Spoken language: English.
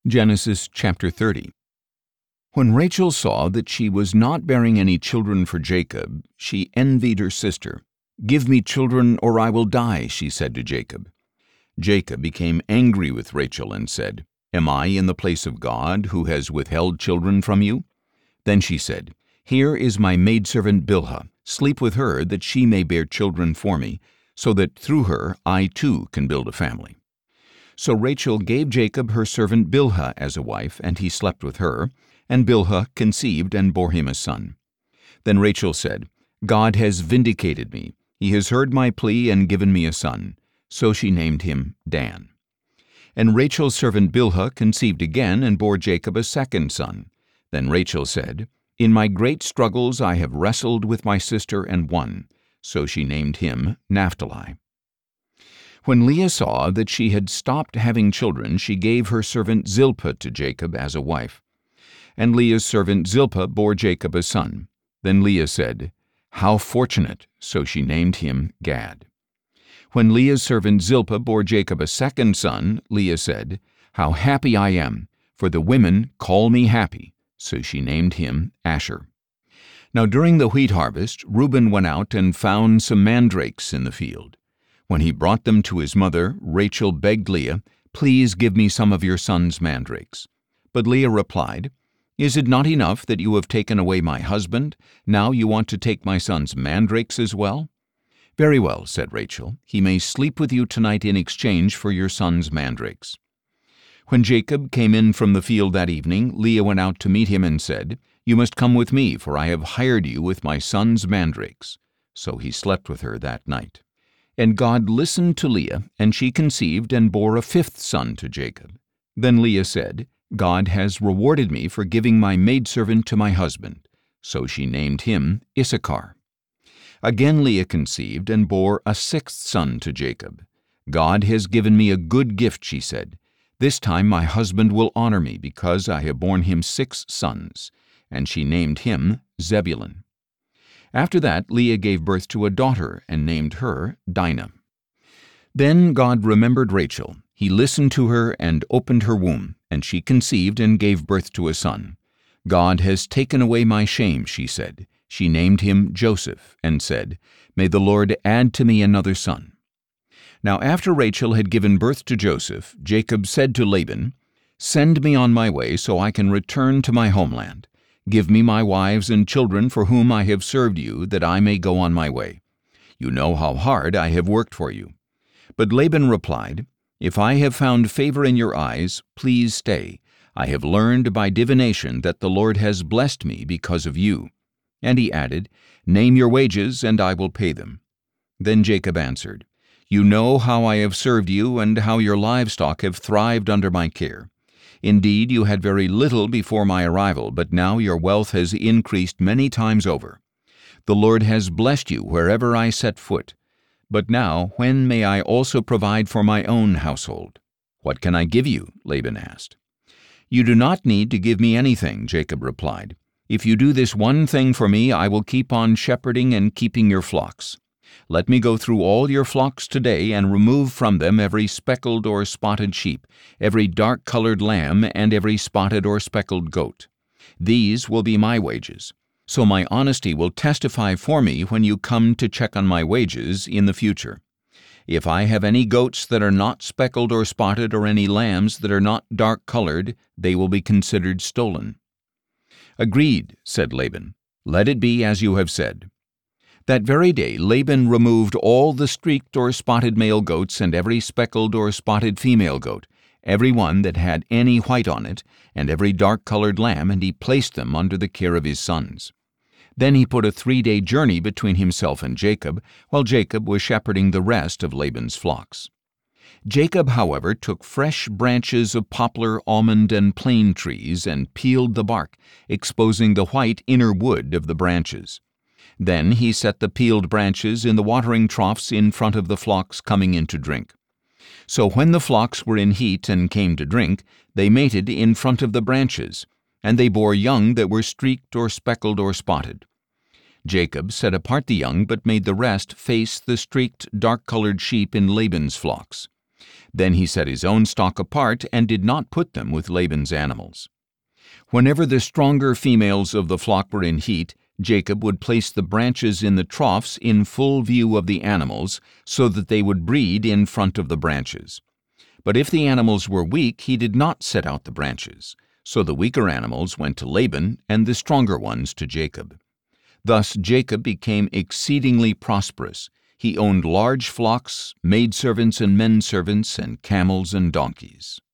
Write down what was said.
Genesis chapter 30. When Rachel saw that she was not bearing any children for Jacob, she envied her sister. "Give me children, or I will die," she said to Jacob. Jacob became angry with Rachel and said, "Am I in the place of God, who has withheld children from you?" Then she said, "Here is my maidservant Bilhah. Sleep with her, that she may bear children for me, so that through her I too can build a family." So Rachel gave Jacob her servant Bilhah as a wife, and he slept with her, and Bilhah conceived and bore him a son. Then Rachel said, "God has vindicated me. He has heard my plea and given me a son." So she named him Dan. And Rachel's servant Bilhah conceived again and bore Jacob a second son. Then Rachel said, "In my great struggles I have wrestled with my sister and won." So she named him Naphtali. When Leah saw that she had stopped having children, she gave her servant Zilpah to Jacob as a wife. And Leah's servant Zilpah bore Jacob a son. Then Leah said, "How fortunate!" So she named him Gad. When Leah's servant Zilpah bore Jacob a second son, Leah said, "How happy I am, for the women call me happy." So she named him Asher. Now during the wheat harvest, Reuben went out and found some mandrakes in the field. When he brought them to his mother, Rachel begged Leah, "Please give me some of your son's mandrakes." But Leah replied, "Is it not enough that you have taken away my husband? Now you want to take my son's mandrakes as well?" "Very well," said Rachel, "he may sleep with you tonight in exchange for your son's mandrakes." When Jacob came in from the field that evening, Leah went out to meet him and said, "You must come with me, for I have hired you with my son's mandrakes." So he slept with her that night. And God listened to Leah, and she conceived and bore a fifth son to Jacob. Then Leah said, "God has rewarded me for giving my maidservant to my husband." So she named him Issachar. Again Leah conceived and bore a sixth son to Jacob. "God has given me a good gift," she said. "This time my husband will honor me, because I have borne him 6 sons." And she named him Zebulun. After that, Leah gave birth to a daughter and named her Dinah. Then God remembered Rachel. He listened to her and opened her womb, and she conceived and gave birth to a son. "God has taken away my shame," she said. She named him Joseph and said, "May the Lord add to me another son." Now after Rachel had given birth to Joseph, Jacob said to Laban, "Send me on my way so I can return to my homeland. Give me my wives and children for whom I have served you, that I may go on my way. You know how hard I have worked for you." But Laban replied, "If I have found favor in your eyes, please stay. I have learned by divination that the Lord has blessed me because of you." And he added, "Name your wages, and I will pay them." Then Jacob answered, "You know how I have served you, and how your livestock have thrived under my care. Indeed, you had very little before my arrival, but now your wealth has increased many times over. The Lord has blessed you wherever I set foot. But now, when may I also provide for my own household?" "What can I give you?" Laban asked. "You do not need to give me anything," Jacob replied. "If you do this one thing for me, I will keep on shepherding and keeping your flocks. Let me go through all your flocks today and remove from them every speckled or spotted sheep, every dark-colored lamb, and every spotted or speckled goat. These will be my wages. So my honesty will testify for me when you come to check on my wages in the future. If I have any goats that are not speckled or spotted, or any lambs that are not dark-colored, they will be considered stolen." "Agreed," said Laban. "Let it be as you have said." That very day Laban removed all the streaked or spotted male goats and every speckled or spotted female goat, every one that had any white on it, and every dark-colored lamb, and he placed them under the care of his sons. Then he put a 3-day journey between himself and Jacob, while Jacob was shepherding the rest of Laban's flocks. Jacob, however, took fresh branches of poplar, almond, and plane trees and peeled the bark, exposing the white inner wood of the branches. Then he set the peeled branches in the watering troughs in front of the flocks coming in to drink. So when the flocks were in heat and came to drink, they mated in front of the branches, and they bore young that were streaked or speckled or spotted. Jacob set apart the young, but made the rest face the streaked, dark-colored sheep in Laban's flocks. Then he set his own stock apart and did not put them with Laban's animals. Whenever the stronger females of the flock were in heat, Jacob would place the branches in the troughs in full view of the animals, so that they would breed in front of the branches. But if the animals were weak, he did not set out the branches. So the weaker animals went to Laban, and the stronger ones to Jacob. Thus Jacob became exceedingly prosperous. He owned large flocks, maidservants and menservants, and camels and donkeys.